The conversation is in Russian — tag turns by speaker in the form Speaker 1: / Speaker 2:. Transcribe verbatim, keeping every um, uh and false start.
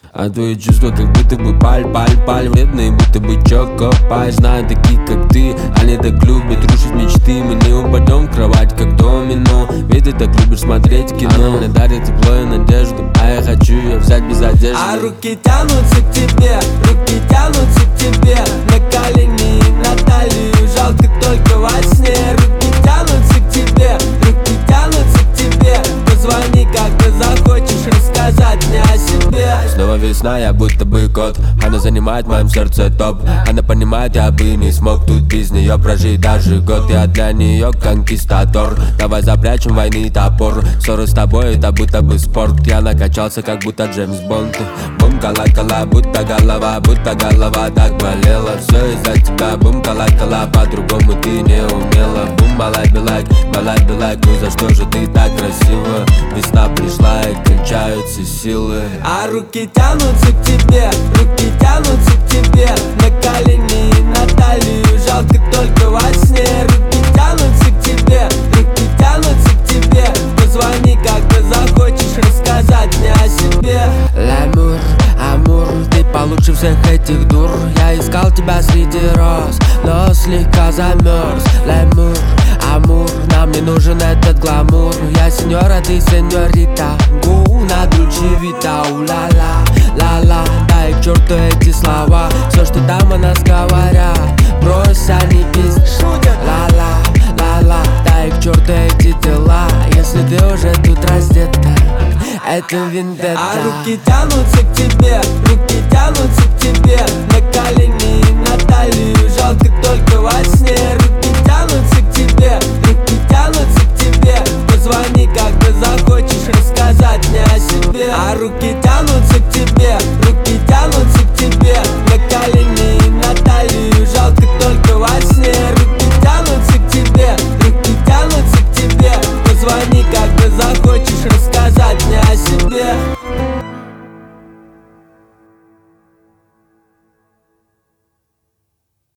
Speaker 1: А твои чувства как будто бы паль-паль-паль, вредные будто бы чоко-пай. Знаю таких как ты, они так любят рушить мечты. Мы не упадем в кровать как домино, ведь ты так любишь смотреть кино. Она мне дарит тепло и надежду, а я хочу ее взять без одежды.
Speaker 2: А руки тянутся к тебе, руки тянутся к тебе, на колени и на талию, жалко только во сне. Руки тянутся к тебе, руки тянутся к тебе, позвони, когда захочешь рассказать мне о себе.
Speaker 1: Снова весна, я будто бы кот, она занимает в моем сердце топ. Она понимает, я бы не смог тут без нее прожить даже год. Я для нее конкистадор, давай запрячем войны топор. Ссоры с тобой, это будто бы спорт. Я накачался, как будто Джеймс Бонд. Бум, кала-кала, будто голова, будто голова так болела. Все из-за тебя, бум, кала-кала, по-другому ты не умела. Бум, малай-билайк, малай-билайк, ну за что же ты так красива? Весна пришла и кончаются силы.
Speaker 2: А руки тянутся к тебе, руки тянутся к тебе, на колени и на талию, жалко только во сне. Руки тянутся к тебе, руки тянутся к тебе, позвони, когда захочешь рассказать мне о себе.
Speaker 1: Лямур, амур, ты получше всех этих дур. Я искал тебя среди роз, но слегка замерз. Лямур, амур, нам не нужен этот гламур. Я сеньора, ты сеньорита, гу, на дульче вита, у-ла-ла, ла-ла. Дай к черту эти слова, все, что там о нас говорят, брось, они пиздят. Ла-ла, ла-ла, дай к черту эти дела, если ты уже тут раздета, это вендетта.
Speaker 2: А руки тянутся к тебе, руки тянутся к тебе, на колени и на талию, жалко только во сне. Руки тянутся к тебе, руки тянутся к тебе, позвони, когда захочешь рассказать мне о себе. А руки тянутся к тебе,